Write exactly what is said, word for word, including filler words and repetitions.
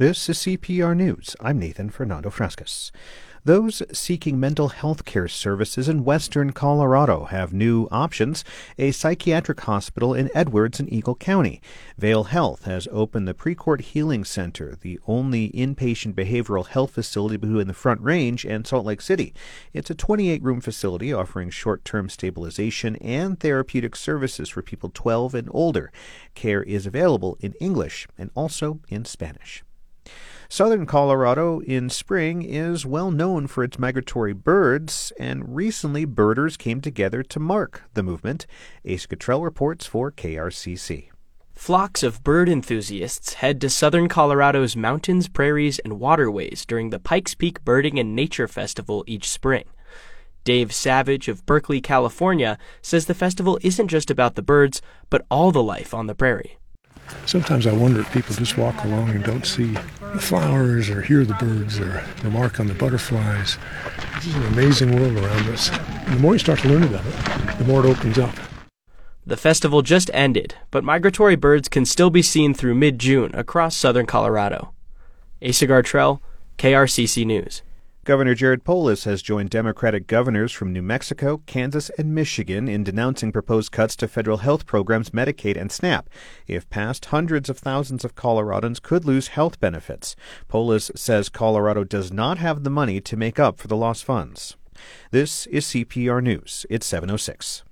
This is C P R News. I'm Nathan Fernando Frescas. Those seeking mental health care services in western Colorado have new options. A psychiatric hospital in Edwards and Eagle County. Vale Health has opened the Precourt Healing Center, the only inpatient behavioral health facility between the Front Range and Salt Lake City. It's a twenty-eight room facility offering short-term stabilization and therapeutic services for people twelve and older. Care is available in English and also in Spanish. Southern Colorado in spring is well known for its migratory birds, and recently birders came together to mark the movement. Asa Cottrell reports for K R C C. Flocks of bird enthusiasts head to southern Colorado's mountains, prairies, and waterways during the Pikes Peak Birding and Nature Festival each spring. Dave Savage of Berkeley, California, says the festival isn't just about the birds, but all the life on the prairie. Sometimes I wonder if people just walk along and don't see the flowers or hear the birds or remark on the butterflies. This is an amazing world around us. And the more you start to learn about it, the more it opens up. The festival just ended, but migratory birds can still be seen through mid-June across southern Colorado. Asa Gartrell, K R C C News. Governor Jared Polis has joined Democratic governors from New Mexico, Kansas, and Michigan in denouncing proposed cuts to federal health programs Medicaid and SNAP. If passed, hundreds of thousands of Coloradans could lose health benefits. Polis says Colorado does not have the money to make up for the lost funds. This is C P R News. It's seven oh six.